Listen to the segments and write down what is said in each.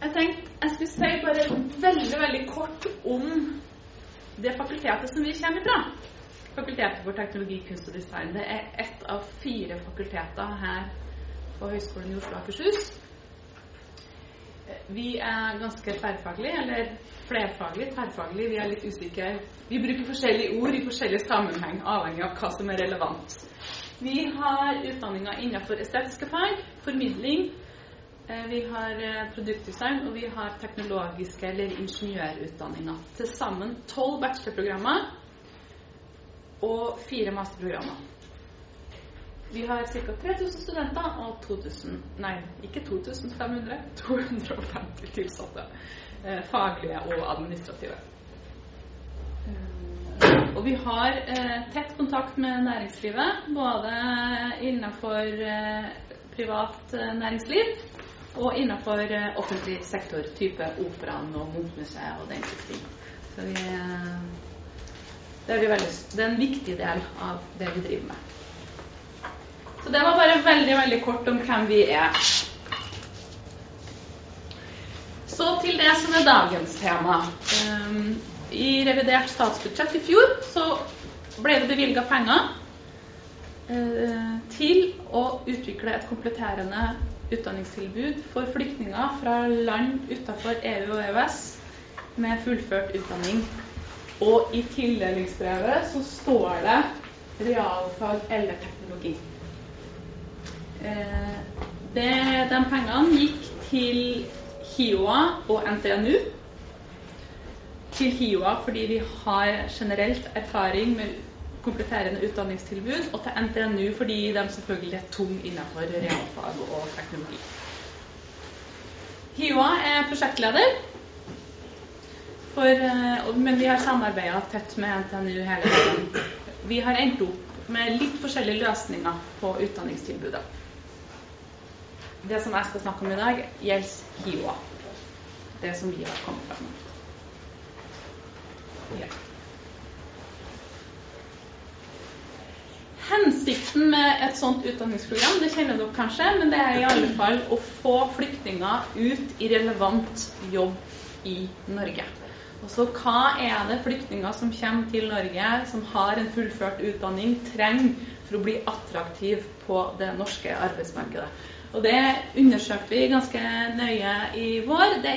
Jeg tenkte jeg skulle si bare veldig kort om det fakultetet som vi kommer fra. Fakultetet for teknologi, kunst og design. Det ett av 4 fakulteter her på Høgskolen i Oslo og Akershus. Vi ganske tverrfaglige, eller flerfaglige, tverrfaglige. Vi litt usikre. Vi bruker forskjellige ord i forskjellige sammenheng, avhengig av hva som relevant. Vi har utdanninger innenfor estetiske fag, formidling, vi har produktdesign, og vi har teknologiske eller ingeniørutdanninger. Til sammen 12 bachelorprogrammer og 4 masterprogrammer. Vi har ca. 3000 studenter og 250 tilsatte, faglige og administrative. Og vi har tett kontakt med næringslivet, både innenfor privat næringsliv og innenfor offentlig sektor, type Operaen og Munch-museet og den type ting. Så det er en viktig del av det vi driver med. Så det var bare veldig kort om hvem vi Så til det som dagens tema. I revidert statsbudsjett i fjor så ble det bevilget penger til å utvikle et kompletterende utdanningstilbud for flyktninger fra land utenfor EU og EØS med fullført utdanning. Og i tildelingsbrevet så står det realfag eller teknologi. De pengene gikk til HiOA og NTNU. Til HiOA fordi vi har generelt erfaring med kompletterende utdanningstilbud, og til NTNU fordi de selvfølgelig tung innenfor realfag og teknologi. HiOA prosjektleder, men vi har samarbeidet tett med NTNU hele tiden. Vi har endt opp med litt forskjellige løsninger på utdanningstilbudet. Det som jeg skal snakke om i dag gjelder HiOA. Det som vi har kommet frem med. Ja. Hensikten med et sånt utdanningsprogram, det kjenner dere kanskje, men det i alle fall å få flyktninger ut i relevant jobb i Norge. Og så hva det flyktninger som kommer til Norge, som har en fullført utdanning, trenger for å bli attraktiv på det norske arbeidsmarkedet? Og det undersøkte vi ganske nøye i vår. Det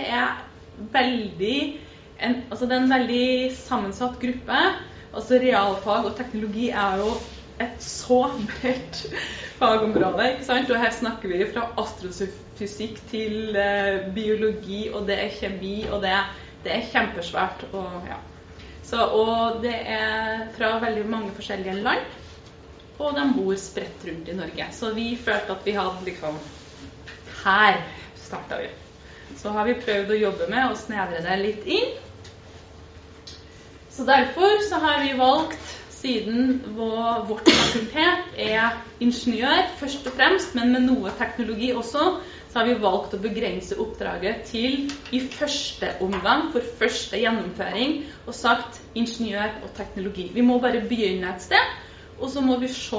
en veldig sammensatt gruppe. Altså realfag og teknologi jo et så bredt fagområde, ikke sant? Og her snakker vi fra astrofysikk til biologi, og det kjemi, og det kjempesvært. Og det fra veldig mange forskjellige land. Og de bor spredt rundt i Norge. Så vi følte at vi hadde her startet vi. Så har vi prøvd å jobbe med å snevre det litt inn. Så derfor så har vi valgt, siden vårt fakultet ingeniør først og fremst, men med noe teknologi også, så har vi valgt å begrense oppdraget til i første omgang, for første gjennomføring, og sagt ingeniør og teknologi. Vi må bare begynne et sted, og så må vi se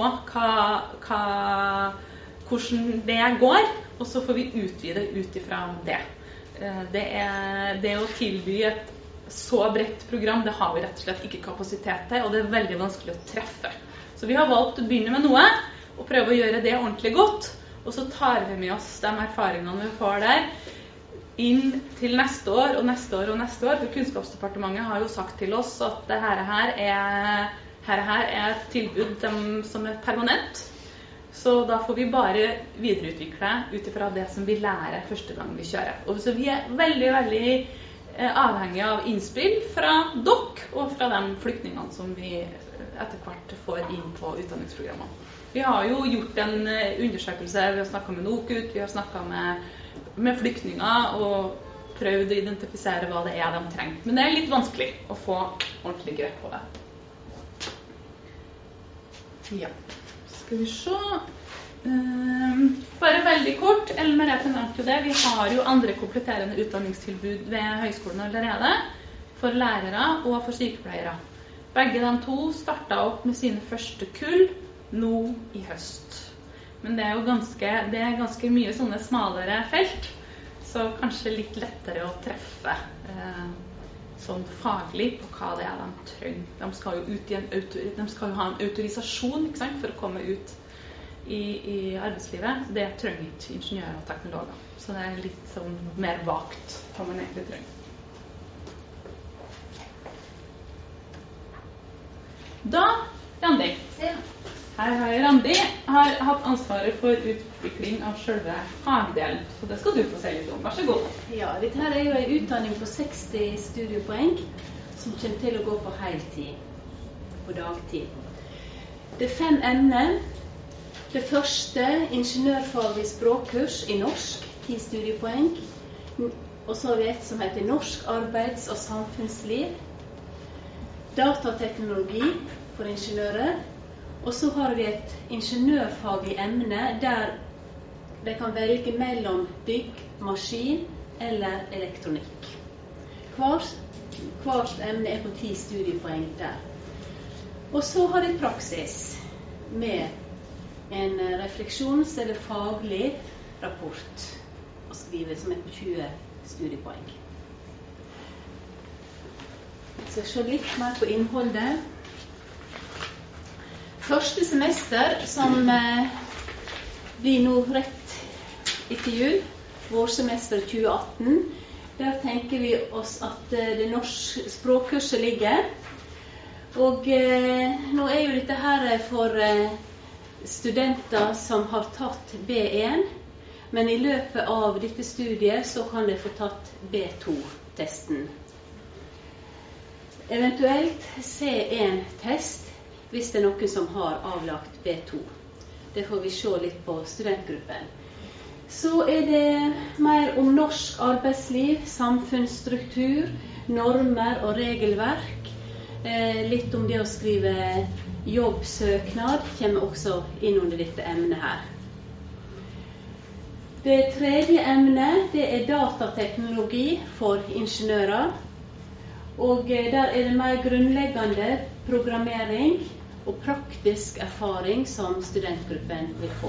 hvordan det går, og så får vi utvide ut ifra det. Det å tilby et så bredt program, det har vi rett og slett ikke kapasitet til, og det veldig vanskelig å treffe. Så vi har valgt å begynne med noe, og prøve å gjøre det ordentlig godt, og så tar vi med oss de erfaringene vi får der, inn til neste år, og neste år, og neste år, for Kunnskapsdepartementet har jo sagt til oss at dette her et tilbud som permanent, så da får vi bare videreutvikle ut ifra det som vi lærer første gang vi kjører. Og så vi veldig avhengige av innspill fra dere og fra de flyktningene som vi etter hvert får inn på utdanningsprogrammene. Vi har jo gjort en undersøkelse, vi har snakket med NOKUT, vi har snakket med flyktninger og prøvd å identifisere hva det de trenger. Men det litt vanskelig å få ordentlig grep på det. Ja, skal vi se. Bare veldig kort, Ellen Merete nevnte jo det. Vi har jo andre kompletterende utdanningstilbud ved høyskolen allerede, for lærere og for sykepleiere. Begge de to startet opp med sine første kull nå i høst. Men det jo ganske mye sånne smalere felt. Så også kanskje litt lettere å treffe sånn faglig på hva det de trenger. De skal jo de skal jo ha en autorisasjon, ikke sant, for å komme ut i arbeidslivet. Det trenger ikke ingeniører og teknologer. Så det litt sånn mer vagt hva man egentlig trenger. Da, Randi. Hei, Randi har hatt ansvaret for utvikling av selve fagdelen, så det skal du få se litt om. Vær så god. Ja, dette her jo en utdanning på 60 studiepoeng som kommer til å gå på heltid, på dagtid. Det 5 emner. Det første, ingeniørfaglig språkkurs i norsk, 10 studiepoeng. Og så har vi et som heter norsk arbeids- og samfunnsliv. Datateknologi for ingeniører. Og så har vi et ingeniørfaglig emne der de kan velge mellom bygg, maskin eller elektronikk. Hvert emne på 10 studiepoeng der. Og så har vi praksis med en refleksjons- eller faglig rapport å skrive som på 20 studiepoeng. Så jeg ser litt mer på innholdet. Første semester, som blir nå rett etter jul, vårsemester 2018, der tenker vi oss at det norske språkkurset ligger. Og nå jo dette her for studenter som har tatt B1, men i løpet av dette studiet så kan de få tatt B2-testen. Eventuelt C1-test hvis det noen som har avlagt B2. Det får vi se litt på studentgruppen. Så det mer om norsk arbeidsliv, samfunnsstruktur, normer og regelverk. Litt om det å skrive jobbsøknad kommer også inn under dette emnet her. Det tredje emnet det datateknologi for ingeniører. Og der det mer grunnleggende programmering og praktisk erfaring som studentgruppen vil få.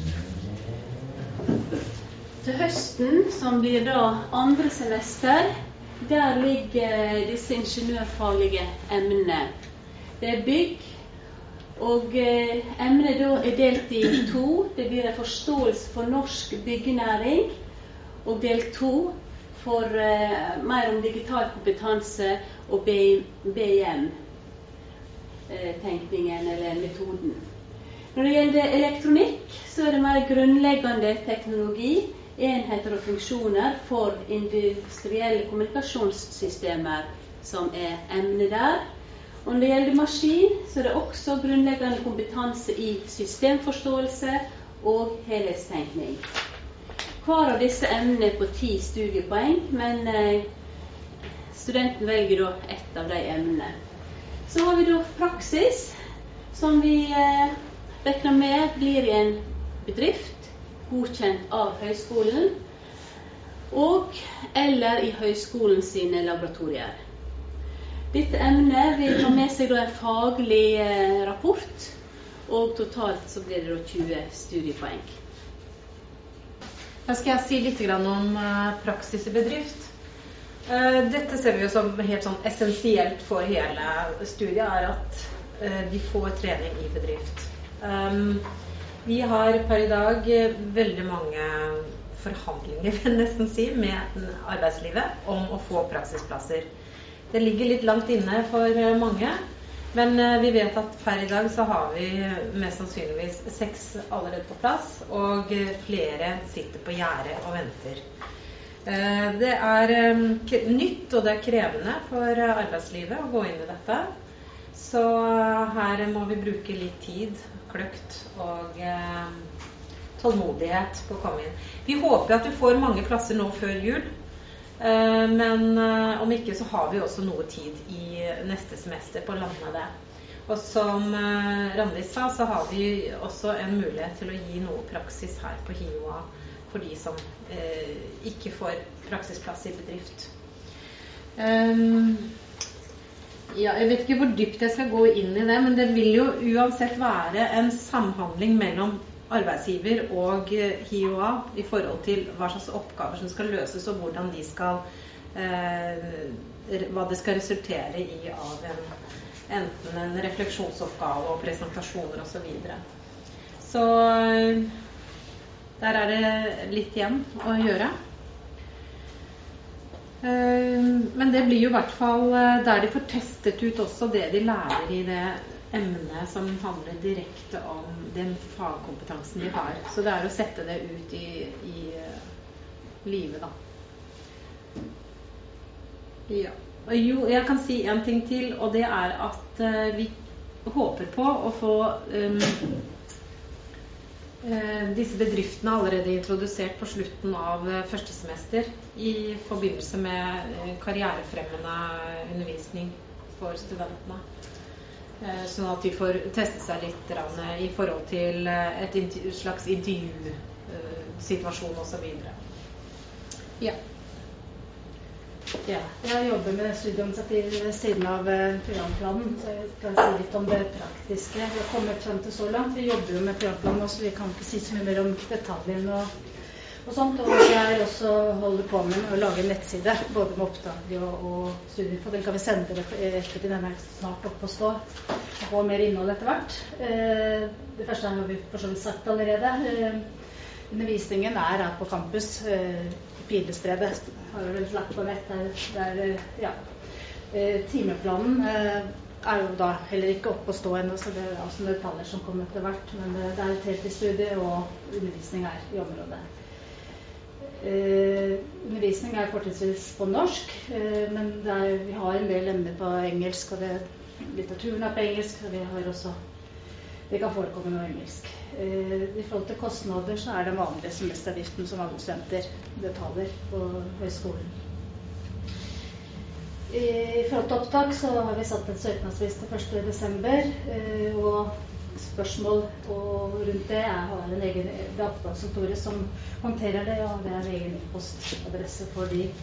Til høsten, som blir da andre semester, der ligger disse ingeniørfaglige emnene. Det bygg, og emnet da delt i 2. Det blir en forståelse for norsk byggenæring, og del 2 for mer om digital kompetanse og BIM. Tenkningen eller metoden. Når det gjelder elektronikk, så det mer grunnleggende teknologi, enheter og funksjoner for industrielle kommunikasjonssystemer som emne der. Og når det gjelder maskin, så det også grunnleggende kompetanse i systemforståelse og helhetstenkning. Hver av disse emnene på 10 studiepoeng, men studenten velger da ett av de emnene. Så har vi da praksis, som vi regner med blir i en bedrift, godkjent av høyskolen, og eller i høyskolen sine laboratorier. Dette emnet vil ha med seg da en faglig rapport, og totalt så blir det da 20 studiepoeng. Da skal jeg si litt om praksis i bedrift. Dette ser vi jo som helt sånn essensielt for hele studiet, at de får trening i bedrift. Vi har per i dag veldig mange forhandlinger, vil jeg nesten si, med arbeidslivet om å få praksisplasser. Det ligger litt langt inne for mange, men vi vet at per i dag så har vi mest sannsynligvis 6 allerede på plass, og flere sitter på gjerdet og venter. Det nytt og det krevende for arbeidslivet å gå inn i dette. Så her må vi bruke litt tid, kløkt og tålmodighet på å komme inn. Vi håper at vi får mange plasser nå før jul, men om ikke så har vi også noe tid i neste semester på å lande det. Og som Randi sa, så har vi også en mulighet til å gi noe praksis her på HiOA for de som ikke får praksisplass i bedrift. Ja, jeg vet ikke hvor dypt jeg skal gå inn i det, men det vil jo uansett være en samhandling mellom arbeidsgiver og HiOA i forhold til hva slags oppgaver som skal løses, og hvordan de skal, hva det skal resultere i av enten en refleksjonsoppgave og presentasjoner og så videre. Så der er det litt igjen å gjøre. Men det blir jo i hvert fall der de får testet ut også det de lærer i det emnet som handler direkte om den fagkompetansen de har. Så det er å sette det ut i livet da. Ja. Og jo, jeg kan si en ting til, og det er at vi håper på å få disse bedriftene allerede introdusert på slutten av første semester i forbindelse med karrierefremmende undervisning for studentene. Sånn at de får teste seg litt i forhold til et slags intervjusituasjon og så videre. Ja. Ja, jeg jobber med studieomsetning ved siden av programplanen, så jeg kan si litt om det praktiske. Vi har kommet frem til så langt. Vi jobber jo med programplanen også, så vi kan ikke si så mye mer om detaljene og sånt. Og jeg også holder på med å lage en nettside, både med opptak og studier. For den kan vi sende det etter den er snart oppe og stå. Og få mer innhold etter hvert. Det første har vi for så vidt sagt allerede. Undervisningen er her på campus, Pilestredet. Har jo vel lagt på nett ja. Timeplanen er jo da heller ikke oppe og stå ennå, så det er også detaljer som kommer etter hvert. Men det er et heltidsstudie og undervisning her i området. Undervisning er fortrinnsvis på norsk, men vi har en del emner på engelsk, og litteraturen er på engelsk, og vi har også det kan forekomme noe engelsk. I forhold til kostnader så er det vanlige semesteravgiften som alle studenter betaler på høyskolen. I forhold til opptak så har vi satt en søknadsfrist til 1. desember, og spørsmål rundt det har en egen opptakskontor som håndterer det, og det er en egen postadresse for de.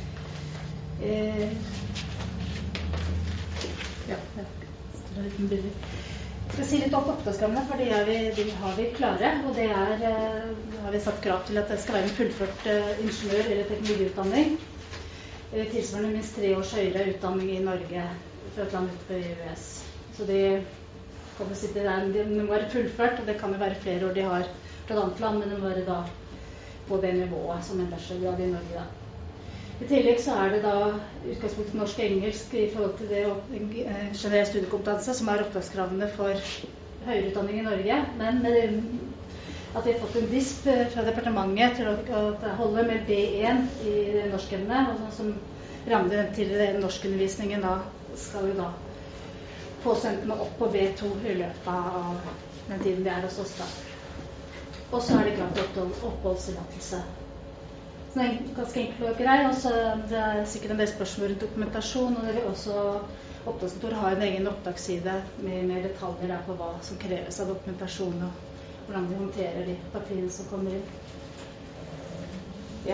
Ja, det er litt billig. Jeg skal si litt om opptakskravene, for de har vi klare, og det har vi satt krav til at det skal være en fullført ingeniør- eller teknologiutdanning. Tilsvarende minst 3 års høyere utdanning i Norge fra et land utenfor EØS. Så det kan si det må være fullført, og det kan jo være flere år de har fra et annet land, men det må være da på det nivået som en bachelorgrad i Norge da. I tillegg så er det da utgangspunkt norsk og engelsk i forhold til det generell studiekompetanse som er opptakskravene for høyere utdanning i Norge, men med at vi har fått en disp fra departementet til å holde med B1 i norskemne, og som rammer til norskundervisningen da skal vi da få studentene opp på B2 i løpet av den tiden de er hos oss da. Og så er det klart oppholdstillatelse. Så det er ganske enkelt og grei, og så det er sikkert en del spørsmål rundt dokumentasjon, og det vil også opptakskontoret ha en egen opptaksside med mer detaljer der på hva som kreves av dokumentasjon, og hvordan vi håndterer de papirene som kommer inn. Ja.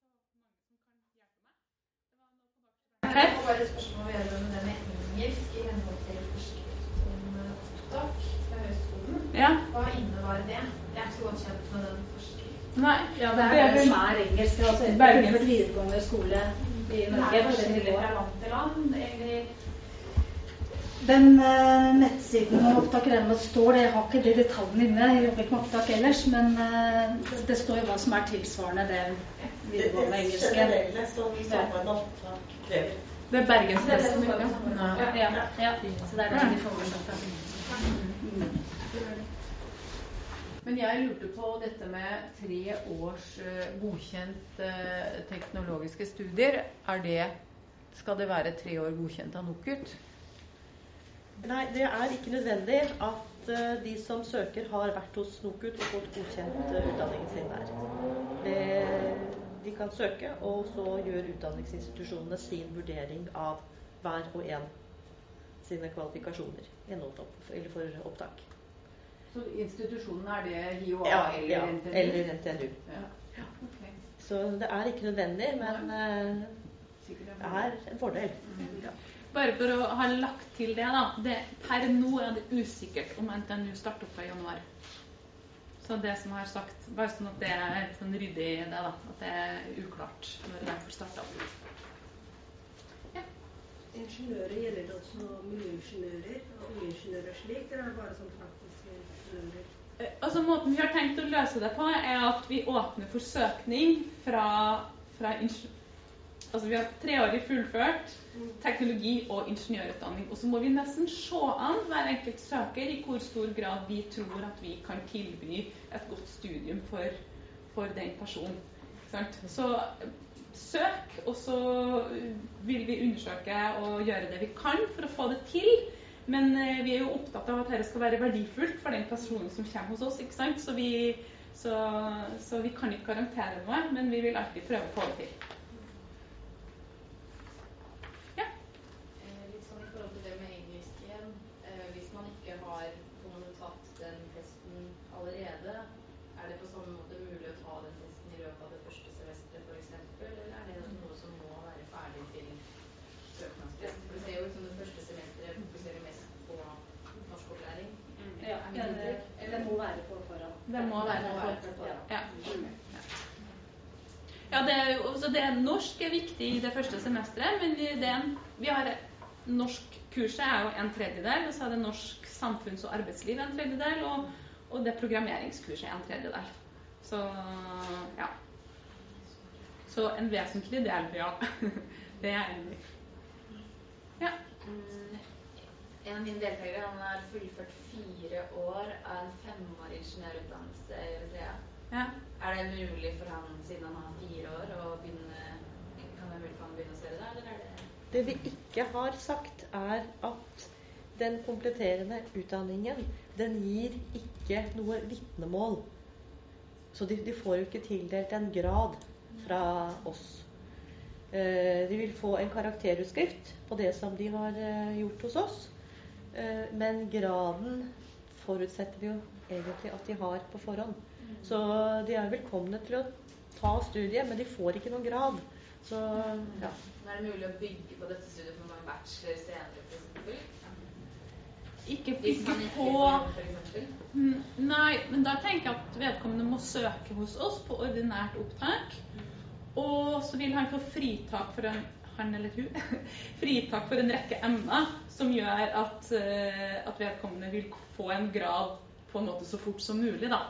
Jeg har bare et spørsmål vedrørende det med engelsk i henhold til forskrift om opptak fra høyskolen. Ja. Hva innebar det? Jeg er ikke så godt kjent med den forskriften. Nei, Ja, det er det som er engelsk. Det er altså en videregående skole i Norge. Det er forskjellig fra land til land, eller? Den nettsiden om opptak står det. Jeg har ikke de detaljene inne. Jeg jobber ikke med opptak ellers, men det står jo hva som er tilsvarende det videregående engelske. Det generelle som samfunnet opptak krever. det er Bergenstesten. Ja. Så det er det de får med. Men jeg lurte på dette med 3 års godkjent teknologiske studier. Skal det være 3 år godkjent av NOKUT? Nei, det er ikke nødvendig at de som søker har vært hos NOKUT og fått godkjent utdanningen sin der. De kan søke, og så gjør utdanningsinstitusjonene sin vurdering av hver og en sine kvalifikasjoner for opptak. Så institusjonen er det HiOA eller NTNU? Eller NTNU. Ja. Okay. Så det er ikke nødvendig, men det er en fordel. Ja. Bare for å ha lagt til det da, per nå er det usikkert om NTNU starter opp i januar. Så det som jeg har sagt, bare sånn at det er sånn ryddig i det da, at det er uklart når jeg får startet opp. Ingeniører gjelder det også miljøingeniører og ingeniører slik, eller er det bare sånn praktiske ingeniører? Altså måten vi har tenkt å løse det på er at vi åpner for søkning altså vi har 3-årig fullført teknologi- og ingeniørutdanning, og så må vi nesten se an hver enkelt søker i hvor stor grad vi tror at vi kan tilby et godt studium for den personen. Sant? Så søk, og så vil vi undersøke og gjøre det vi kan for å få det til, men vi er jo opptatt av at dette skal være verdifullt for den personen som kommer hos oss, ikke sant? Så vi kan ikke garantere noe, men vi vil alltid prøve å få det til. Litt sånn i forhold til det med engelsk igjen, hvis man ikke har tatt den testen allerede, er det på samme måte mulig å ta den testen i løpet av det første semesteret for eksempel, eller er det noe som må være ferdig til søknadstest? For det ser jo ut som det første semesteret fokuserer mest på norskopplæring. Ja, det må være på forhånd. Det må være på forhånd. Ja. Ja, norsk er viktig i det første semesteret, men vi har norskkurset er jo 1/3, og så er det norsk samfunns- og arbeidsliv 1/3, og det programmeringskurset er 1/3. Så ja. Så en vesentlig del, ja. Det er enig. Ja. En av mine deltakere, han har fullført 4 år av en 5-årig ingeniørutdannelse i Eritrea. Ja. Er det mulig for han, siden han har 4 år, å kan det mulig for han begynne å studere det, eller er det? Det vi ikke har sagt er at den kompletterende utdanningen, den gir ikke noe vitnemål. Så de får jo ikke tildelt en grad fra oss. De vil få en karakterutskrift på det som de har gjort hos oss, men graden forutsetter vi jo egentlig at de har på forhånd. Så de er velkomne til å ta studiet, men de får ikke noen grad. Så, ja. Er det mulig å bygge på dette studiet for en bachelor senere, for eksempel? Ikke bygge på... Nei, men da tenker jeg at vedkommende må søke hos oss på ordinært opptak, og så vil han få fritak for fritak for en rekke emner som gjør at vedkommende vil få en grad på en måte så fort som mulig da.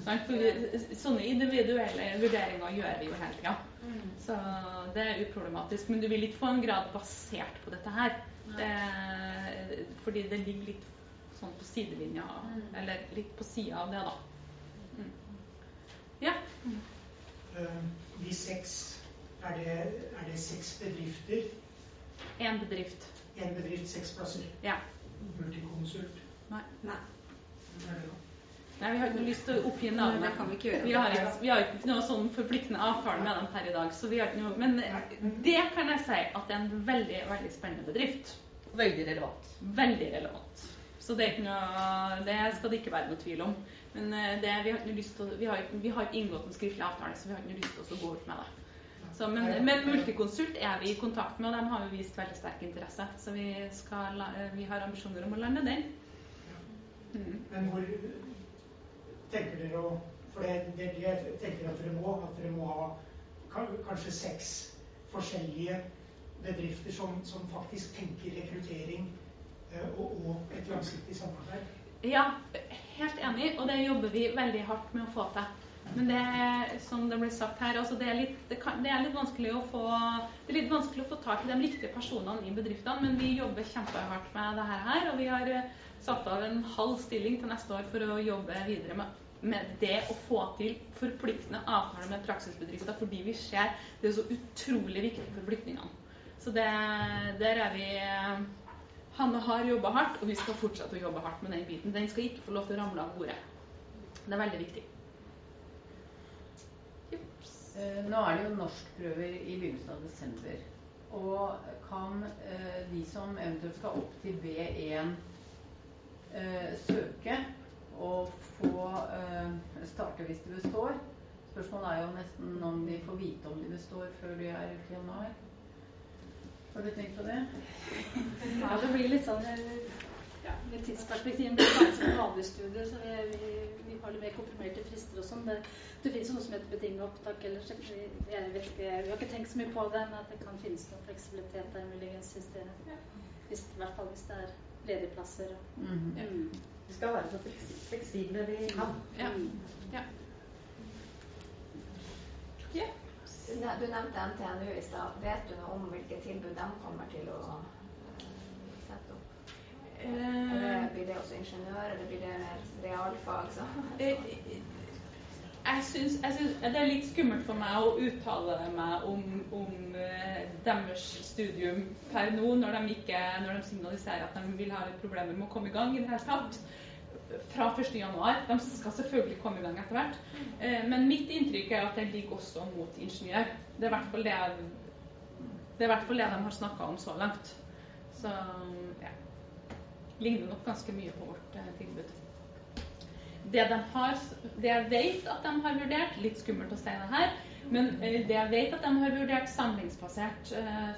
Sånne individuelle vurderinger gjør vi jo hele tiden. Så det er uproblematisk, men du vil ikke få en grad basert på dette her. Fordi det ligger litt sånn på sidelinja, eller litt på siden av det da. Ja. De 6, er det 6 bedrifter? En bedrift. En bedrift, 6 plasser? Ja. Multiconsult? Nei. Hva er det da? Nei, vi har ikke lyst til å oppgi navnet. Det kan vi ikke gjøre. Vi har ikke noe sånn forpliktende avtale med dem per i dag, så vi har ikke noe, men det kan jeg si at det er en veldig, veldig spennende bedrift. Veldig relevant. Veldig relevant. Så det er ikke noe, det skal det ikke være noe tvil om. Men vi har ikke lyst til, vi har ikke inngått en skriftlig avtale, så vi har ikke lyst til å gå ut med det. Så, men Multiconsult er vi i kontakt med, og de har jo vist veldig sterk interesse. Så vi har ambisjoner om å lande den. Men hvor tenker dere å, for det jeg tenker at dere må ha kanskje 6 forskjellige bedrifter som faktisk tenker rekruttering og et langsiktig samarbeid? Ja, helt enig, og det jobber vi veldig hardt med å få til. Men det er, som det ble sagt her, altså det er litt vanskelig å få tak i de riktige personene i bedriftene, men vi jobber kjempehardt med det her, og vi har satt av en halv stilling til neste år for å jobbe videre med det å få til forpliktende avtaler med praksisbedrifter, fordi vi ser det er så utrolig viktig for flyktningene. Så der er vi... Hanne har jobbet hardt, og vi skal fortsette å jobbe hardt med den biten. Den skal ikke få lov til å ramle av bordet. Det er veldig viktig. Nå er det jo norskprøver i begynnelsen av desember. Og kan de som eventuelt skal opp til B1 søke og få starte hvis de består? Spørsmålet er jo nesten om de får vite om de består før de er ute i januar. Har du tenkt på det? Ja, det blir litt sånn Ja, med tidsperspektivet blir det bare som vanlig studie, så vi har litt mer komprimerte frister og sånn. Det finnes jo noe som heter betinget opptak, eller vi har ikke tenkt så mye på det, men at det kan finnes noen fleksibilitet der muligens i hvert fall hvis det ledige plasser. Vi skal være så fleksible vi kan. Ja. Du nevnte NTNU i stad. Vet du noe om hvilke tilbud de kommer til å sette opp? Blir det også ingeniør, eller blir det realfag? Jeg synes det er litt skummelt for meg å uttale meg om deres studium per nå, når de signaliserer at de vil ha litt problemer med å komme i gang i det hele tatt. Fra 1. januar. De skal selvfølgelig komme i gang etter hvert. Men mitt inntrykk er at det ligger også mot ingeniør. Det er i hvert fall det de har snakket om så langt. Så ja. Ligner nok ganske mye på vårt tilbud. Det jeg vet at de har vurdert, litt skummelt å si det her, men det jeg vet at de har vurdert samlingsbasert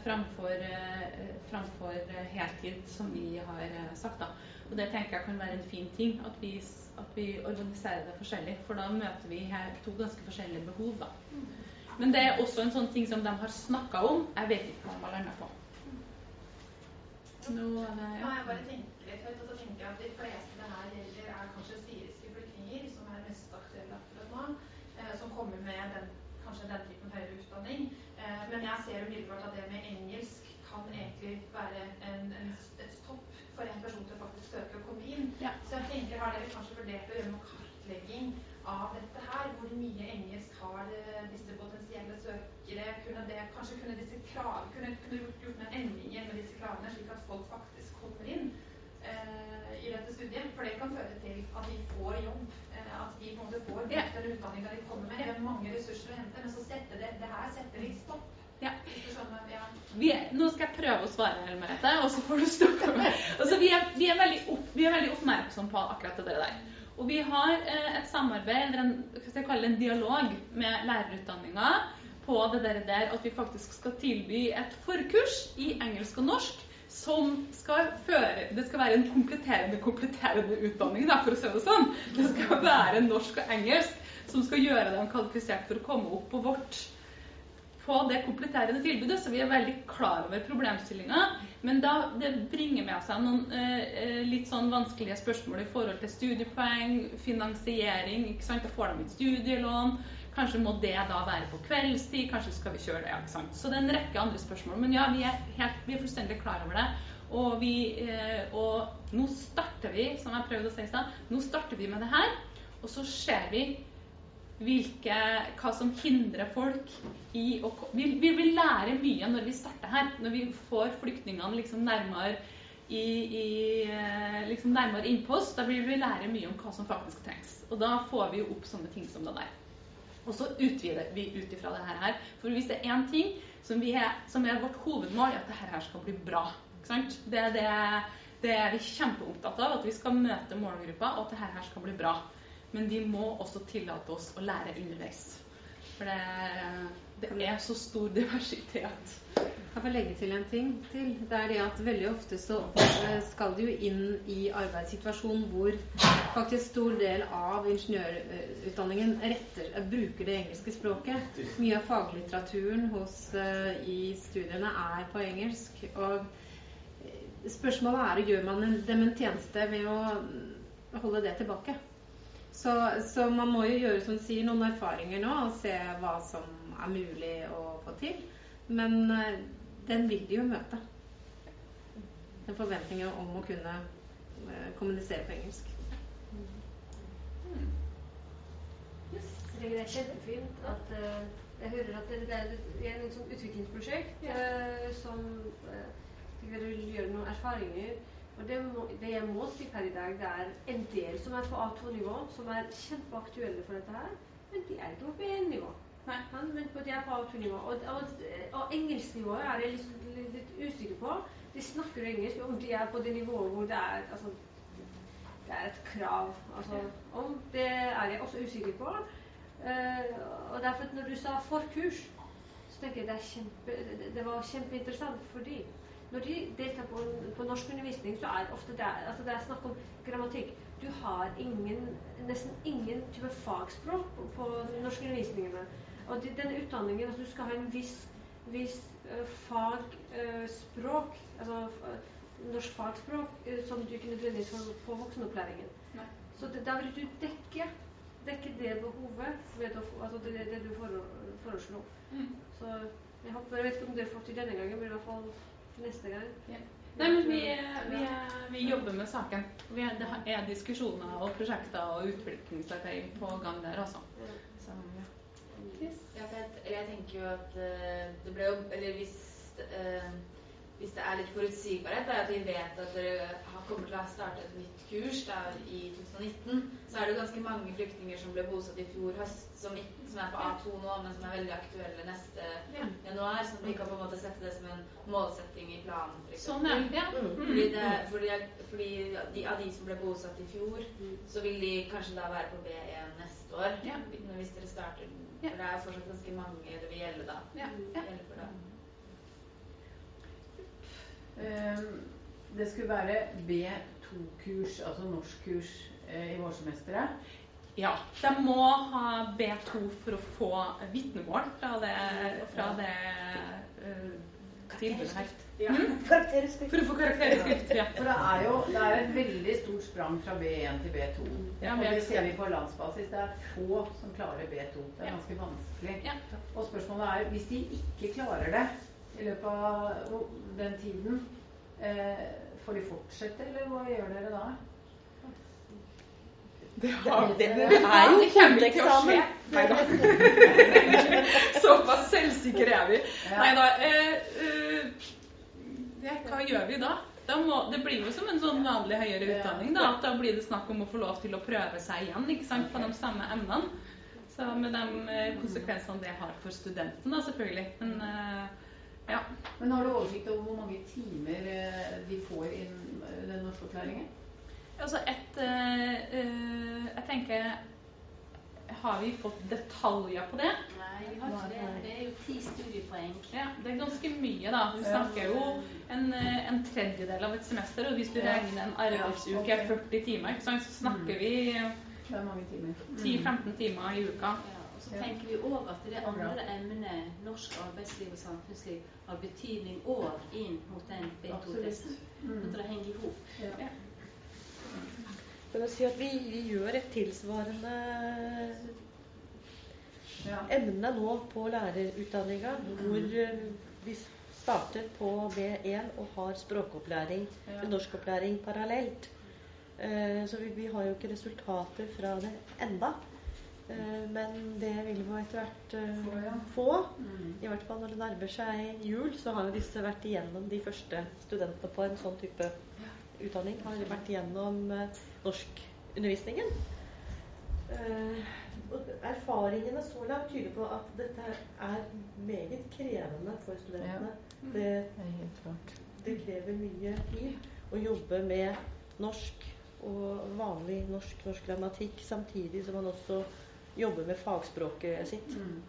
framfor heltid, som vi har sagt da. Og det tenker jeg kan være en fin ting, at vi organiserer det forskjellig, for da møter vi her to ganske forskjellige behov da. Men det er også en sånn ting som de har snakket om, jeg vet ikke hva de har landet på. Jeg bare tenker litt høyt, og så tenker jeg at de fleste det her gjelder kanskje syriske flyktninger, som mest aktuelle akkurat nå, som kommer med kanskje den typen høyere utdanning. Men jeg ser umiddelbart at det med engelsk kan egentlig være et stopp for en person til å faktisk søke å komme inn. Ja. Så jeg tenker, har dere kanskje vurdert å gjøre noen kartlegging av dette her? Hvor mye engelsk har disse potensielle søkere? Kunne disse krav, kunne gjort noen endringer med disse kravene, slik at folk faktisk kommer inn i dette studiet? For det kan føre til at de får jobb, at de på en måte får den utdanningen de kommer med. Det er mange ressurser å hente, men så setter det her setter litt stopp. Ja. Nå skal jeg prøve å svare her, Merete, og så får du stoppe meg. Altså, vi er veldig oppmerksom på akkurat det der. Og vi har et samarbeid, eller en dialog med lærerutdanningen på det der at vi faktisk skal tilby et forkurs i engelsk og norsk som skal det skal være en kompletterende utdanning, da, for å si det sånn. Det skal være norsk og engelsk som skal gjøre dem kvalifisert for å komme opp på det kompletterende tilbudet, så vi er veldig klar over problemstillinger, men det bringer med seg noen litt sånn vanskelige spørsmål i forhold til studiepoeng, finansiering, ikke sant? Da får de et studielån, kanskje må det da være på kveldstid, kanskje skal vi kjøre det, ikke sant? Så det er en rekke andre spørsmål, men ja, vi er fullstendig klar over det, og nå starter vi, som jeg prøvde å si i sted, nå starter vi med det her, og så ser vi hva som hindrer folk i å vi vil lære mye når vi starter her, når vi får flyktningene liksom nærmere innpå oss, da vil vi lære mye om hva som faktisk trengs, og da får vi jo opp sånne ting som det der, og så utvider vi ut ifra det her, for hvis det er en ting som er vårt hovedmål, at det her skal bli bra, ikke sant? Det er vi kjempeopptatt av, at vi skal møte målgruppa, og at det her skal bli bra. Men vi må også tillate oss å lære underveis. For det er så stor diversitet. Jeg får legge til en ting til. Det er det at veldig ofte så skal du jo inn i arbeidssituasjonen hvor faktisk stor del av ingeniørutdanningen bruker det engelske språket. Mye av faglitteraturen i studiene er på engelsk. Og spørsmålet gjør man dem en tjeneste ved å holde det tilbake. Så man må jo gjøre, som sier, noen erfaringer nå og se hva som er mulig å få til. Men den vil de jo møte. Den forventningen om å kunne kommunisere på engelsk. Det er kjempefint at jeg hører at det er en sånn utviklingsprosjekt som dere vil gjøre noen erfaringer. Og det jeg må si her i dag, det er en del som er på A2-nivå, som er kjempeaktuelle for dette her, men de er ikke på B1-nivå. Men de er på A2-nivå. Og engelsknivået er jeg litt usikker på. De snakker engelsk, om de er på det nivået hvor det er et krav. Om det er jeg også usikker på. Og derfor når du sa forkurs, så tenker jeg det var kjempeinteressant for dem. når de deltar på norskundervisning, så ofte det er snakk om grammatikk. Du har nesten ingen type fagspråk på norskundervisningene. Og denne utdanningen, du skal ha en viss fagspråk, norsk fagspråk, som du ikke nødvendigvis får på voksenopplæringen. Nei. Så da vil du dekke det behovet ved det du foreslår. Så jeg vet ikke om det får til denne gangen, men i hvert fall neste gang. Ja. Nei, men vi jobber med saken. Det er diskusjoner og prosjekter og utviklingsarbeid på gang der også. Så, ja. Yes. Jeg tenker jo at det ble jo, eller hvis det er litt forutsigbarhet, at vi vet at dere kommer til å starte et nytt kurs da, i 2019, så er det ganske mange flyktninger som ble bosatt i fjor høst, som er på A2 nå, men som er veldig aktuelle neste januar, så vi kan på en måte sette det som en målsetting i planen, for eksempel. Sånn, ja. Fordi av de som ble bosatt i fjor, så vil de kanskje da være på B1 neste år, hvis dere starter. For det er fortsatt ganske mange det vil gjelde da. Gjelde for da. Det skulle være B2-kurs, altså norskkurs i vårsemesteret. Ja, de må ha B2 for å få vitnemål fra det tilbudet her. Karakterskrift. For å få karakterskrift, ja. For det er et veldig stort sprang fra B1 til B2. Ja, og det ser vi på landsbasis. Det er få som klarer B2. Det er ganske vanskelig. Ja. Og spørsmålet er, hvis de ikke klarer det i løpet av den tiden, får de fortsette, eller hva gjør dere da? Det er jo kjempeeksamen. Såpass selvsikker er vi. Neida, hva gjør vi da? Det blir jo som en sånn vanlig høyere utdanning da, at da blir det snakk om å få lov til å prøve seg igjen, ikke sant, på de samme emnene. Så med de konsekvensene det har for studenten da, selvfølgelig. Men, ja. Men har du oversikt over hvor mange timer de får i den norskopplæringen? Altså jeg tenker, har vi fått detaljer på det? Nei, vi har ikke det. Det er jo 10 studiepoeng. Ja, det er ganske mye da. Vi snakker jo en tredjedel av et semester, og hvis du regner en arbeidsuke 40 timer, så snakker vi 10-15 timer i uka. Og så tenker vi også at det andre emnet, norsk arbeidsliv og samfunnsliv, har betydning også inn mot den B2-testen. Så det henger ihop. Ja. Kan jeg si at vi gjør et tilsvarende emne nå på lærerutdanningen, hvor vi starter på B1 og har språkopplæring, norskopplæring parallelt. Så vi har jo ikke resultater fra det enda. Men det vil vi etter hvert få. I hvert fall når det nærmer seg jul, så har jo disse vært igjennom de første studentene på en sånn type utdanning. Har de vært igjennom norskundervisningen. Erfaringene så langt tyder på at dette er meget krevende for studentene. Det krever mye tid å jobbe med norsk og vanlig norsk grammatikk, samtidig som man også jobber med fagspråket sitt.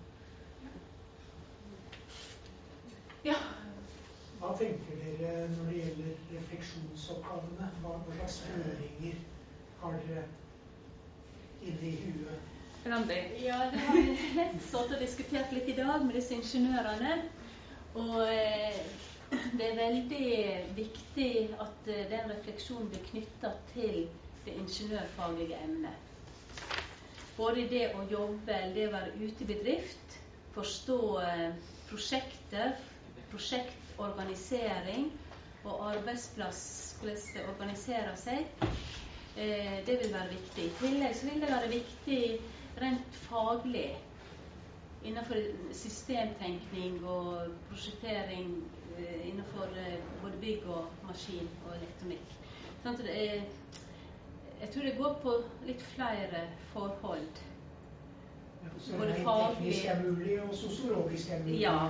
Ja. Hva tenker dere når det gjelder refleksjonsoppgavene? Hva slags føringer har dere inne i huet? Ja, det har vi lett satt og diskutert litt i dag med disse ingeniørene. Og det er veldig viktig at den refleksjonen blir knyttet til det ingeniørfaglige emnet. Både det å jobbe, det å være ute i bedrift, forstå prosjekter, prosjektorganisering og arbeidsplass, hvordan det organiserer seg. Det vil være viktig. I tillegg så vil det være viktig rent faglig innenfor systemtenkning og prosjektering innenfor både bygg og maskin og elektronikk. Sånn at jeg tror det går på litt flere forhold. Så det teknisk er mulig, og sosiologisk er mulig. Ja.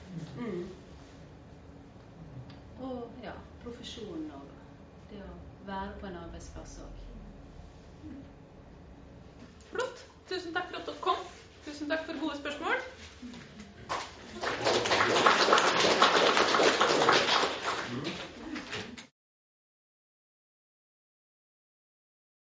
Og ja, profesjonen og det å være på en arbeidsplass også. Flott. Tusen takk for at dere kom. Tusen takk for gode spørsmål.